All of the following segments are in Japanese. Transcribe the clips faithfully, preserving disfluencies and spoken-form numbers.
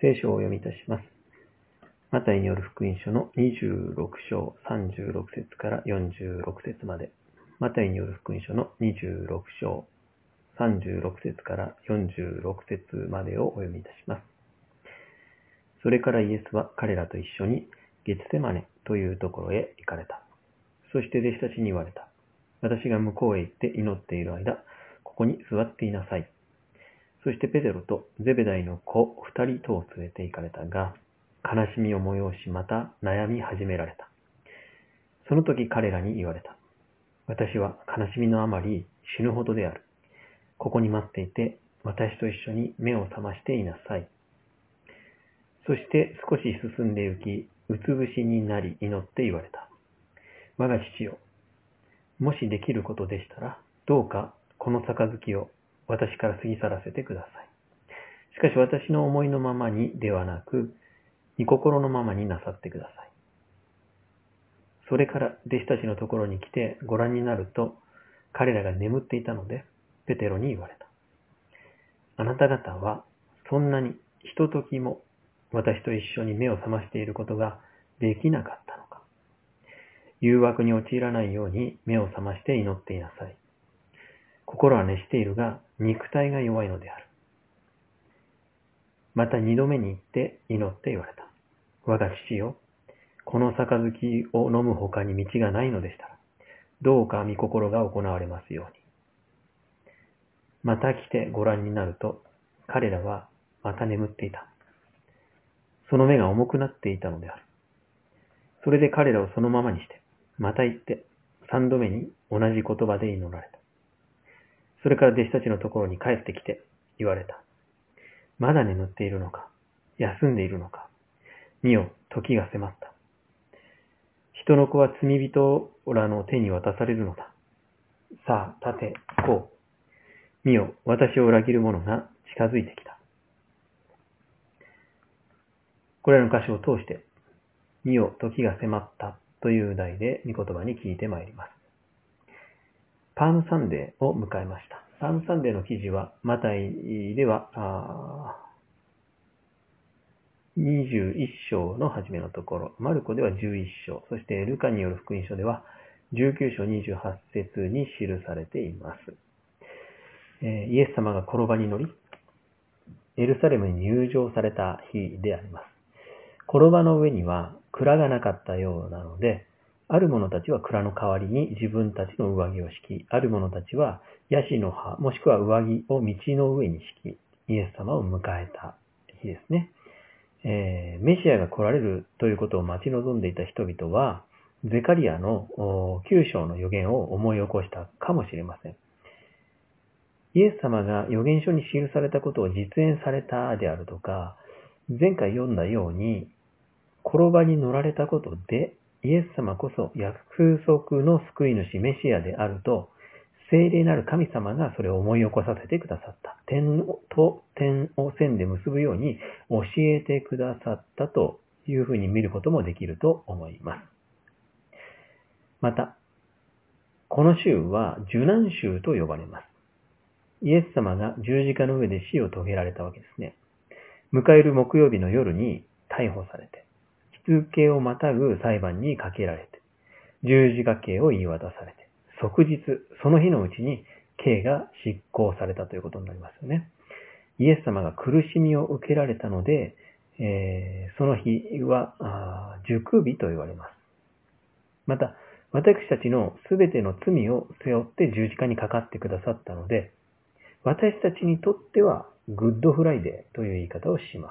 聖書をお読みいたします。マタイによる福音書のにじゅうろく章さんじゅうろく節からよんじゅうろく節まで。マタイによる福音書のにじゅうろく章さんじゅうろく節からよんじゅうろく節までをお読みいたします。それからイエスは彼らと一緒にゲツセマネというところへ行かれた。そして弟子たちに言われた。私が向こうへ行って祈っている間、ここに座っていなさい。そしてペテロとゼベダイの子二人とを連れて行かれたが、悲しみを催しまた悩み始められた。その時彼らに言われた。私は悲しみのあまり死ぬほどである。ここに待っていて、私と一緒に目を覚ましていなさい。そして少し進んで行き、うつ伏しになり祈って言われた。我が父よ、もしできることでしたら、どうかこの杯を私から過ぎ去らせてください。しかし私の思いのままにではなく、御心のままになさってください。それから弟子たちのところに来てご覧になると、彼らが眠っていたので、ペテロに言われた。あなた方はそんなにひとときも私と一緒に目を覚ましていることができなかったのか。誘惑に陥らないように目を覚まして祈っていなさい。心は熱しているが、肉体が弱いのである。また二度目に行って祈って言われた。我が父よ、この杯を飲む他に道がないのでしたら、どうか御心が行われますように。また来てご覧になると、彼らはまた眠っていた。その目が重くなっていたのである。それで彼らをそのままにして、また行って、三度目に同じ言葉で祈られた。それから弟子たちのところに帰ってきて言われた。まだ眠っているのか、休んでいるのか。見よ、時が迫った。人の子は罪人らの手に渡されるのだ。さあ、立て、こう。見よ、私を裏切る者が近づいてきた。これらの箇所を通して、見よ、時が迫ったという題で御言葉に聞いてまいります。パームサンデーを迎えました。パームサンデーの記事は、マタイでは、にじゅういち章の初めのところ、マルコではじゅういち章、そしてルカによる福音書ではじゅうきゅう章にじゅうはち節に記されています。えー、イエス様が転ばに乗り、エルサレムに入場された日であります。転ばの上には蔵がなかったようなので、ある者たちは蔵の代わりに自分たちの上着を敷き、ある者たちはヤシの葉、もしくは上着を道の上に敷き、イエス様を迎えた日ですね。えー、メシアが来られるということを待ち望んでいた人々は、ゼカリアのきゅう章の予言を思い起こしたかもしれません。イエス様が預言書に記されたことを実演されたであるとか、前回読んだように、転ばに乗られたことで、イエス様こそ約束の救い主メシアであると、聖霊なる神様がそれを思い起こさせてくださった。点と点を線で結ぶように教えてくださったというふうに見ることもできると思います。また、この週は受難週と呼ばれます。イエス様が十字架の上で死を遂げられたわけですね。迎える木曜日の夜に逮捕されて、日付をまたぐ裁判にかけられて、十字架刑を言い渡されて、即日、その日のうちに刑が執行されたということになりますよね。イエス様が苦しみを受けられたので、えー、その日は熟日と言われます。また、私たちのすべての罪を背負って十字架にかかってくださったので、私たちにとってはグッドフライデーという言い方をします。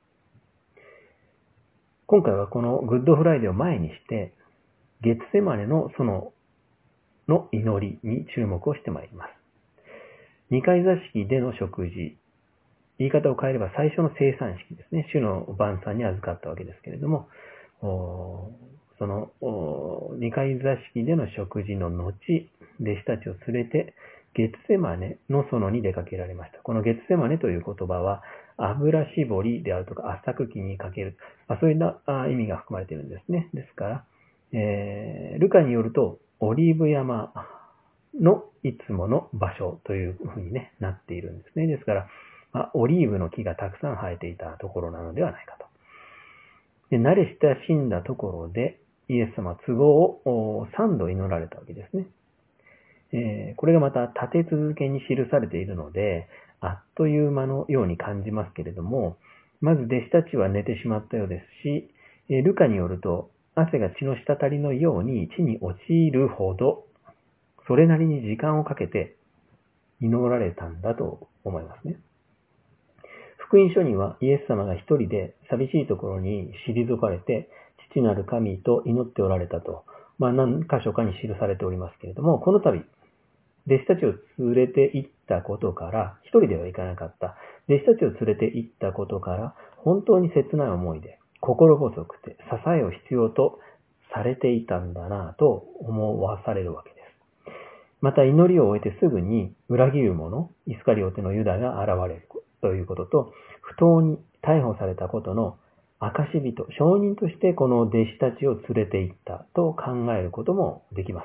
今回はこのグッドフライデーを前にして、ゲツセマネの園の祈りに注目をしてまいります。二階座敷での食事、言い方を変えれば最初の生産式ですね。主の晩餐に預かったわけですけれども、その二階座敷での食事の後、弟子たちを連れてゲツセマネの園に出かけられました。このゲツセマネという言葉は、油絞りであるとか圧搾機にかける、まあ、そういった意味が含まれているんですね。ですから、えー、ルカによると、オリーブ山のいつもの場所というふうに、ね、なっているんですね。ですから、 あ、オリーブの木がたくさん生えていたところなのではないかと。で、慣れ親しんだところで、イエス様は都合をさんど祈られたわけですね。えー、これがまた立て続けに記されているので、あっという間のように感じますけれども、まず弟子たちは寝てしまったようですし、えー、ルカによると、汗が血の滴りのように地に落ちるほど、それなりに時間をかけて祈られたんだと思いますね。福音書にはイエス様が一人で寂しいところに退かれて、父なる神と祈っておられたと、まあ何箇所かに記されておりますけれども、この度、弟子たちを連れて行ったことから、一人では行かなかった。弟子たちを連れて行ったことから、本当に切ない思いで、心細くて、支えを必要とされていたんだなぁと思わされるわけです。また祈りを終えてすぐに裏切る者、イスカリオテのユダが現れるということと、不当に逮捕されたことの証人、証人としてこの弟子たちを連れて行ったと考えることもできます。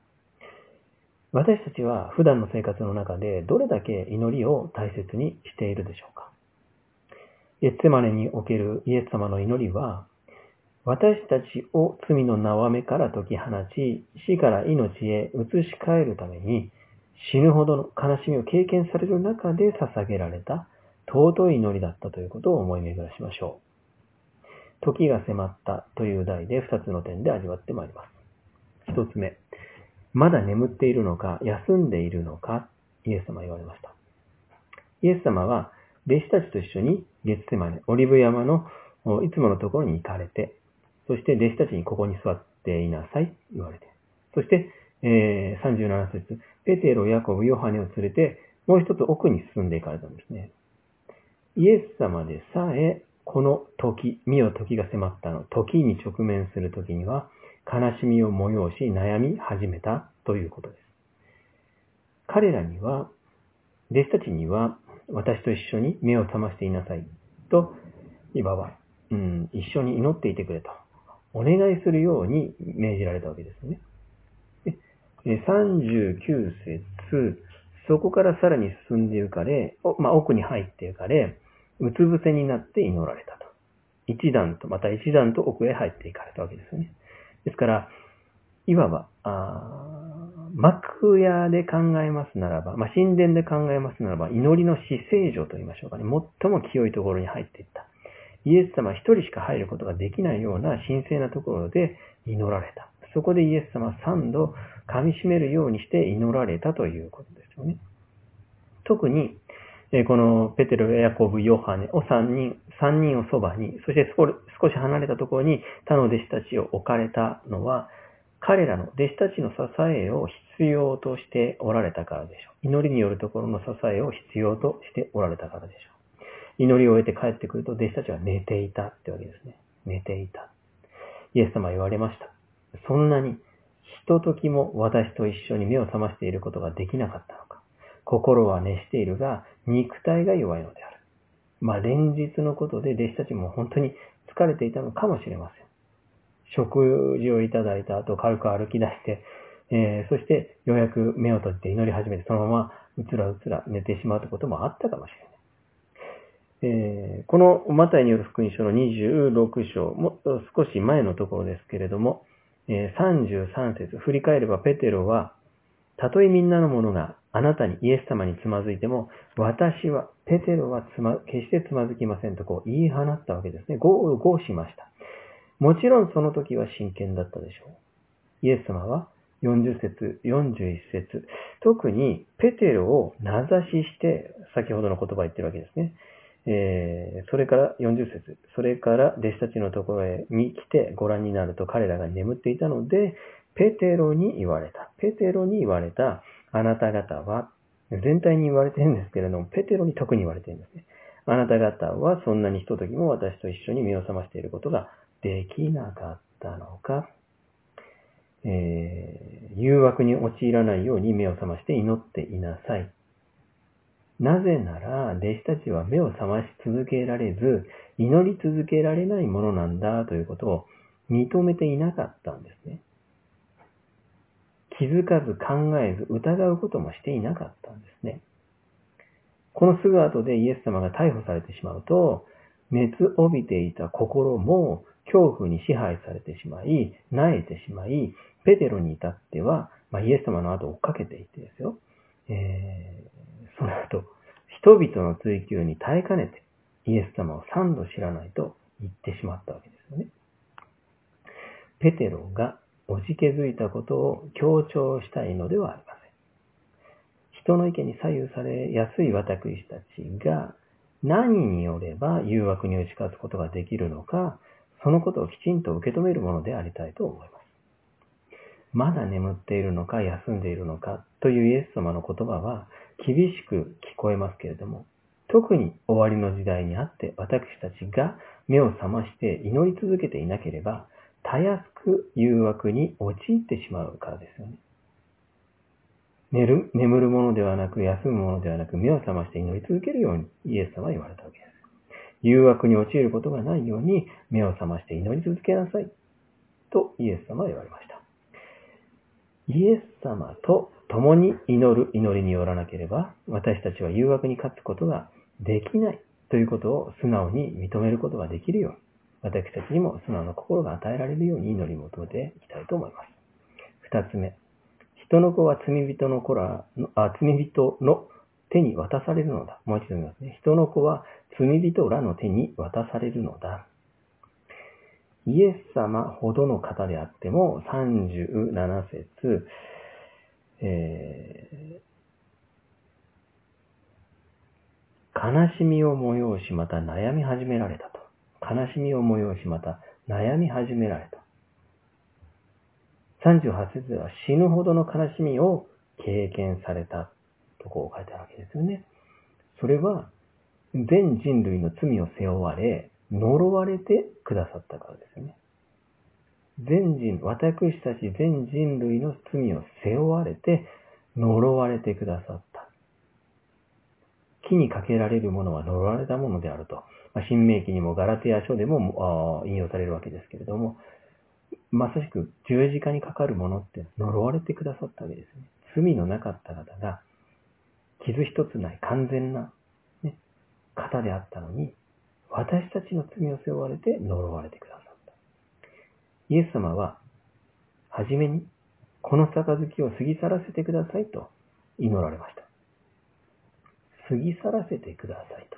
私たちは普段の生活の中でどれだけ祈りを大切にしているでしょうか。ゲッツェマネにおけるイエス様の祈りは、私たちを罪の縄目から解き放ち、死から命へ移し替えるために、死ぬほどの悲しみを経験される中で捧げられた尊い祈りだったということを思い巡らしましょう。時が迫ったという題で二つの点で味わってまいります。一つ目。まだ眠っているのか、休んでいるのか、イエス様は言われました。イエス様は、弟子たちと一緒にゲッツェマネ、オリブ山のいつものところに行かれて、そして弟子たちにここに座っていなさい、言われて。そして、えー、さんじゅうなな節、ペテロ、ヤコブ、ヨハネを連れて、もう一つ奥に進んでいかれたんですね。イエス様でさえ、この時、見よ時が迫ったの、時に直面する時には、悲しみを催し悩み始めたということです。彼らには、弟子たちには、私と一緒に目を覚ましていなさいと、いわば、うん、一緒に祈っていてくれと、お願いするように命じられたわけですね。でさんじゅうきゅう節、そこからさらに進んでいかれ、まあ、奥に入っていかれ、うつ伏せになって祈られたと。一段と、また一段と奥へ入っていかれたわけですよね。ですから、いわば、あ幕屋で考えますならば、まあ、神殿で考えますならば、祈りの至聖所と言いましょうかね、最も清いところに入っていった。イエス様一人しか入ることができないような神聖なところで祈られた。そこでイエス様は三度噛み締めるようにして祈られたということですよね。特に、このペテロ、ヤコブ、ヨハネを三人、三人をそばに、そして少し離れたところに他の弟子たちを置かれたのは、彼らの弟子たちの支えを必要としておられたからでしょう。祈りによるところの支えを必要としておられたからでしょう。祈りを終えて帰ってくると弟子たちは寝ていたってわけですね。寝ていた。イエス様は言われました。そんなにひとときも私と一緒に目を覚ましていることができなかったのか。心は熱しているが、肉体が弱いのである。まあ、連日のことで弟子たちも本当に疲れていたのかもしれません。食事をいただいた後、軽く歩き出して、えー、そしてようやく目を閉じて祈り始めて、そのままうつらうつら寝てしまうということもあったかもしれない。えー、このマタイによる福音書のにじゅうろく章、もっと少し前のところですけれども、えー、さんじゅうさん節、振り返ればペテロは、たとえみんなのものがあなたにイエス様につまずいても、私は、ペテロはつま、決してつまずきませんとこう言い放ったわけですね。ゴー、ゴーしました。もちろんその時は真剣だったでしょう。イエス様はよんじゅう節、よんじゅういち節、特にペテロを名指しして、先ほどの言葉を言ってるわけですね。えー、それからよんじゅう節、それから弟子たちのところへに来てご覧になると彼らが眠っていたので、ペテロに言われた。ペテロに言われた。あなた方は、全体に言われているんですけれども、ペテロに特に言われているんですね。あなた方はそんなにひとときも私と一緒に目を覚ましていることができなかったのか、えー、誘惑に陥らないように目を覚まして祈っていなさい。なぜなら、弟子たちは目を覚まし続けられず、祈り続けられないものなんだということを認めていなかったんですね。気づかず考えず疑うこともしていなかったんですね。 このすぐ後でイエス様が逮捕されてしまうと、熱帯びていた心も恐怖に支配されてしまい、萎えてしまい、ペテロに至っては、まあ、イエス様の後を追っかけていってですよ、えー、その後、人々の追求に耐えかねて、イエス様を三度知らないと言ってしまったわけですよね。ペテロがおじけづいたことを強調したいのではありません。人の意見に左右されやすい私たちが何によれば誘惑に打ち勝つことができるのか、そのことをきちんと受け止めるものでありたいと思います。まだ眠っているのか休んでいるのかというイエス様の言葉は厳しく聞こえますけれども、特に終わりの時代にあって私たちが目を覚まして祈り続けていなければ、たやすく誘惑に陥ってしまうからですよね。寝る、眠るものではなく、休むものではなく、目を覚まして祈り続けるようにイエス様は言われたわけです。誘惑に陥ることがないように目を覚まして祈り続けなさいとイエス様は言われました。イエス様と共に祈る祈りによらなければ、私たちは誘惑に勝つことができないということを素直に認めることができるように、私たちにも素直な心が与えられるように祈り求めていきたいと思います。二つ目。人の子は罪人の子らあ、罪人の手に渡されるのだ。もう一度言いますね。人の子は罪人らの手に渡されるのだ。イエス様ほどの方であっても、さんじゅうなな節、えー、悲しみを催しまた悩み始められたと。悲しみを催しまた悩み始められた。さんじゅうはち節では死ぬほどの悲しみを経験されたとこう書いてあるわけですよね。それは全人類の罪を背負われ、呪われてくださったからですよね。全人、私たち全人類の罪を背負われて、呪われてくださった。木にかけられるものは呪われたものであると。新明記にもガラテア書でも引用されるわけですけれども、まさしく十字架にかかるものって呪われてくださったわけですね。罪のなかった方が傷一つない完全な、ね、方であったのに、私たちの罪を背負われて呪われてくださった。イエス様ははじめにこの杯を過ぎ去らせてくださいと祈られました。過ぎ去らせてくださいと。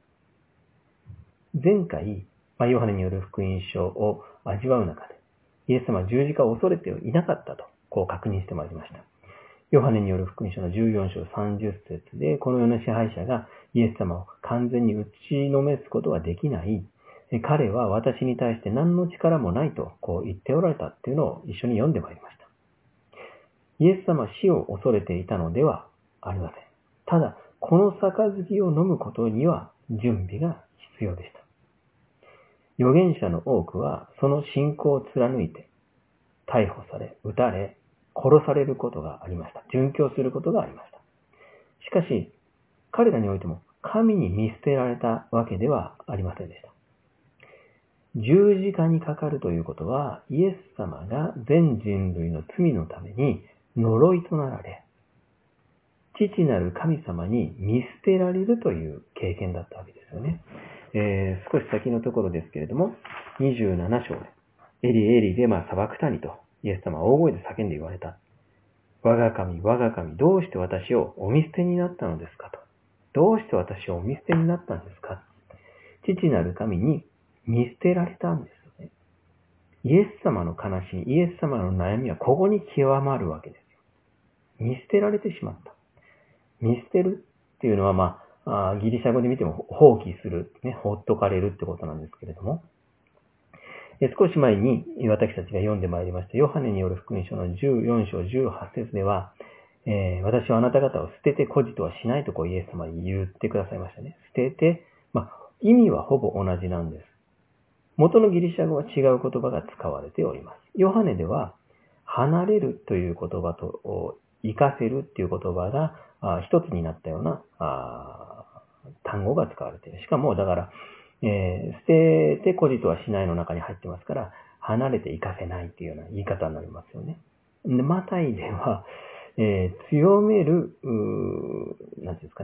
前回、まあ、ヨハネによる福音書を味わう中で、イエス様は十字架を恐れていなかったと、こう確認してまいりました。ヨハネによる福音書のじゅうよん章さんじゅう節で、このような支配者がイエス様を完全に打ちのめすことはできない。彼は私に対して何の力もないとこう言っておられたっていうのを一緒に読んでまいりました。イエス様は死を恐れていたのではありません。ただ、この杯を飲むことには準備が必要でした。預言者の多くはその信仰を貫いて逮捕され、撃たれ、殺されることがありました。殉教することがありました。しかし、彼らにおいても神に見捨てられたわけではありませんでした。十字架にかかるということは、イエス様が全人類の罪のために呪いとなられ、父なる神様に見捨てられるという経験だったわけですよね。えー、少し先のところですけれども、にじゅうなな章で、エリエリレマサバクタニとイエス様は大声で叫んで言われた。我が神、我が神、どうして私をお見捨てになったのですかと。どうして私をお見捨てになったんですか。父なる神に見捨てられたんですよね。イエス様の悲しみ、イエス様の悩みはここに極まるわけですよ。見捨てられてしまった。見捨てるっていうのは、まあ、あギリシャ語で見ても放棄する、ね、放っとかれるってことなんですけれども、え少し前に私たちが読んでまいりましたヨハネによる福音書のじゅうよん章じゅうはち節では、えー、私はあなた方を捨てて孤児とはしないとこうイエス様に言ってくださいましたね。捨てて、まあ、意味はほぼ同じなんです。元のギリシャ語は違う言葉が使われております。ヨハネでは、離れるという言葉と、生かせるっていう言葉が一つになったような単語が使われている。しかも、だから、えー、捨てて孤児とはしないの中に入ってますから、離れて生かせないっていうような言い方になりますよね。で、マタイでは、えー、強める、なんていうんですかね、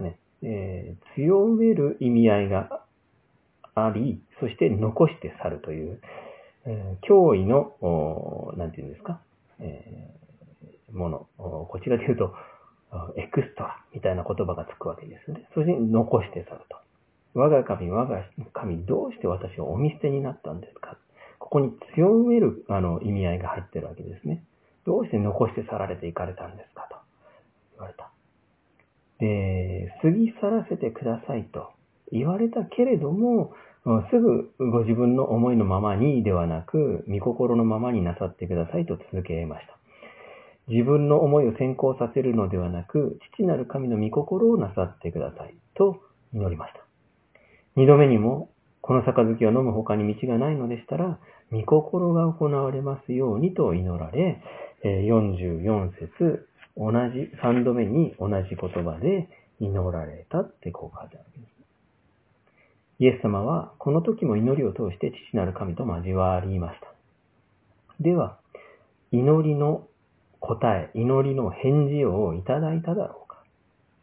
えー、強める意味合いがあり、そして残して去るという、えー、脅威の、なんていうんですか、えー、もの、こちらで言うと、エクストラみたいな言葉がつくわけですね。そして残して去ると。我が神、我が神、どうして私をお見捨てになったんですか？ここに強めるあの意味合いが入ってるわけですね。どうして残して去られていかれたんですかと言われた。で、過ぎ去らせてくださいと言われたけれども、すぐご自分の思いのままにではなく、御心のままになさってくださいと続けました。自分の思いを先行させるのではなく、父なる神の御心をなさってくださいと祈りました。二度目にも、この杯を飲む他に道がないのでしたら、御心が行われますようにと祈られ、よんじゅうよん節、同じ、三度目に同じ言葉で祈られたってこう書いてあるわけです。イエス様はこの時も祈りを通して父なる神と交わりました。では、祈りの答え、祈りの返事をいただいただろうか。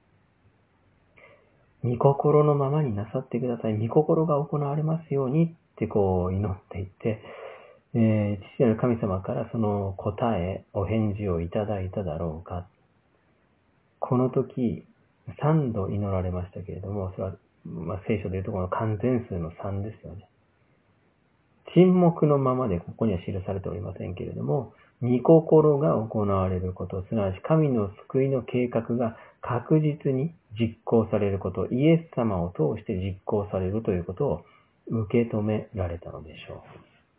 御心のままになさってください。御心が行われますようにってこう祈っていって、えー、父なる神様からその答え、お返事をいただいただろうか。この時、三度祈られましたけれども、それは、まあ、聖書でいうとこの完全数の三ですよね。沈黙のままでここには記されておりませんけれども、御心が行われること、すなわち神の救いの計画が確実に実行されること、イエス様を通して実行されるということを受け止められたのでしょう。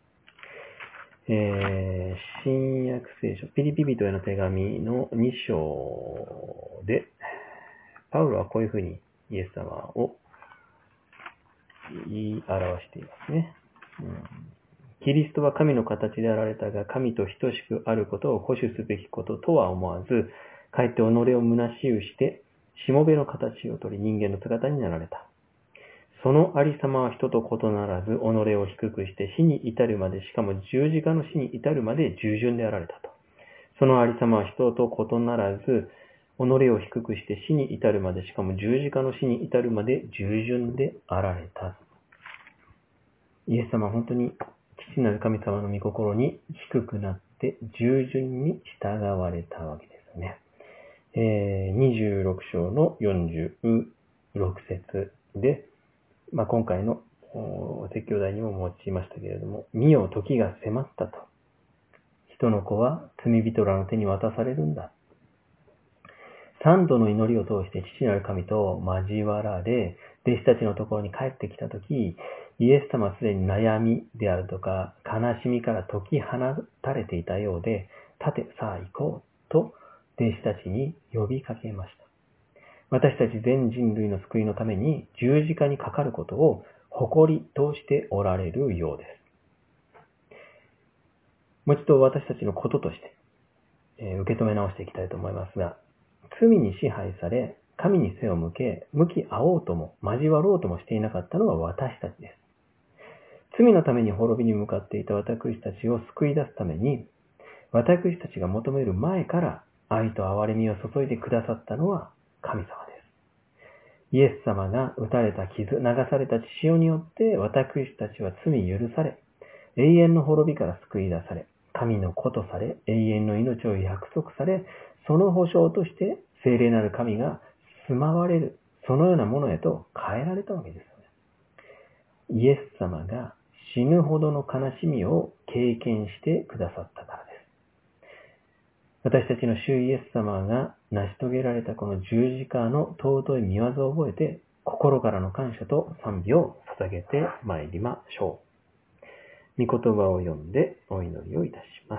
えー、新約聖書、ピリピ人への手紙のに章で、パウロはこういうふうにイエス様を言い表していますね。うん、キリストは神の形であられたが、神と等しくあることを保守すべきこととは思わず、かえって己を虚しゅうして、しもべの形をとり人間の姿になられた。そのありさまは人と異ならず、己を低くして死に至るまで、しかも十字架の死に至るまで従順であられたと。そのありさまは人と異ならず、己を低くして死に至るまで、しかも十字架の死に至るまで従順であられた。イエス様は本当に父なる神様の御心に低くなって従順に従われたわけですね。えー、にじゅうろく章のよんじゅうろく節で、まあ、今回の説教題にも用いましたけれども、見よ時が迫ったと。人の子は罪人らの手に渡されるんだ。三度の祈りを通して父なる神と交わられ、弟子たちのところに帰ってきたとき、イエス様はすでに悩みであるとか、悲しみから解き放たれていたようで、立て、さあ行こうと弟子たちに呼びかけました。私たち全人類の救いのために十字架にかかることを誇りとしておられるようです。もう一度私たちのこととして、えー、受け止め直していきたいと思いますが、罪に支配され、神に背を向け、向き合おうとも交わろうともしていなかったのは私たちです。罪のために滅びに向かっていた私たちを救い出すために、私たちが求める前から愛と憐れみを注いでくださったのは神様です。イエス様が打たれた傷、流された血潮によって私たちは罪許され、永遠の滅びから救い出され、神の子とされ、永遠の命を約束され、その保証として聖霊なる神が住まわれる、そのようなものへと変えられたわけですよね。イエス様が死ぬほどの悲しみを経験してくださったからです。私たちの主イエス様が成し遂げられたこの十字架の尊い見業を覚えて、心からの感謝と賛美を捧げてまいりましょう。御言葉を読んでお祈りをいたします。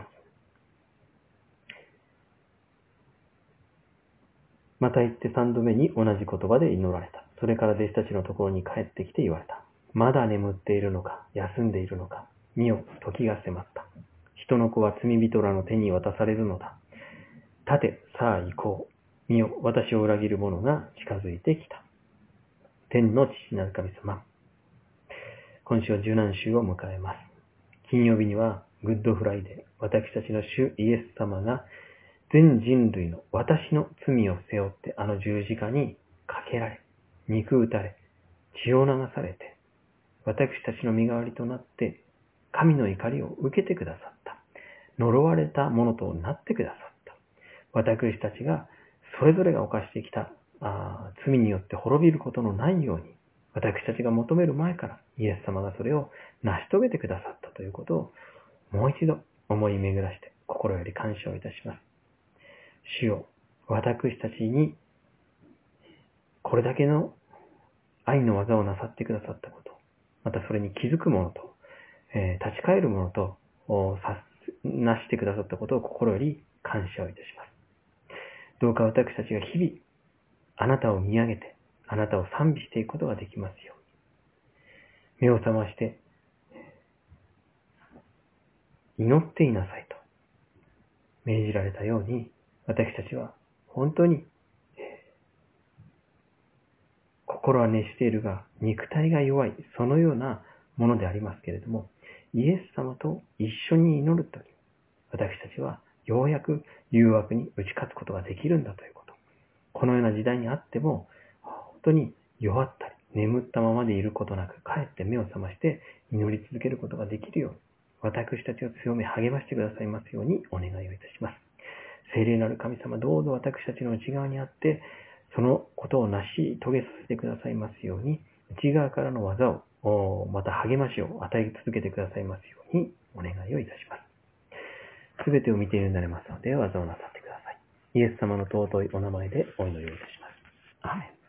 また言って三度目に同じ言葉で祈られた。それから弟子たちのところに帰ってきて言われた。まだ眠っているのか、休んでいるのか。見よ、時が迫った。人の子は罪人らの手に渡されるのだ。立て、さあ行こう。見よ、私を裏切る者が近づいてきた。天の父なる神様。今週は受難週を迎えます。金曜日にはグッドフライデー。私たちの主イエス様が全人類の私の罪を背負ってあの十字架にかけられ、 肉打たれ、血を流されて、私たちの身代わりとなって、神の怒りを受けてくださった。呪われたものとなってくださった。私たちが、それぞれが犯してきたあ罪によって滅びることのないように、私たちが求める前からイエス様がそれを成し遂げてくださったということを、もう一度思い巡らして心より感謝をいたします。主よ、私たちにこれだけの愛の技をなさってくださったこと、またそれに気づくものと、えー立ち返るものと、おさなしてくださったことを心より感謝をいたします。どうか私たちが日々、あなたを見上げて、あなたを賛美していくことができますように。目を覚まして、祈っていなさいと命じられたように、私たちは本当に心は熱しているが、肉体が弱い、そのようなものでありますけれども、イエス様と一緒に祈るとき、私たちはようやく誘惑に打ち勝つことができるんだということ。このような時代にあっても、本当に弱ったり、眠ったままでいることなく、かえって目を覚まして祈り続けることができるように、私たちを強め励ましてくださいますようにお願いをいたします。聖霊なる神様、どうぞ私たちの内側にあって、そのことを成し遂げさせてくださいますように、内側からの技を、また励ましを与え続けてくださいますようにお願いをいたします。すべてを見ているようになれますので、技をなさってください。イエス様の尊いお名前でお祈りをいたします。アーメン。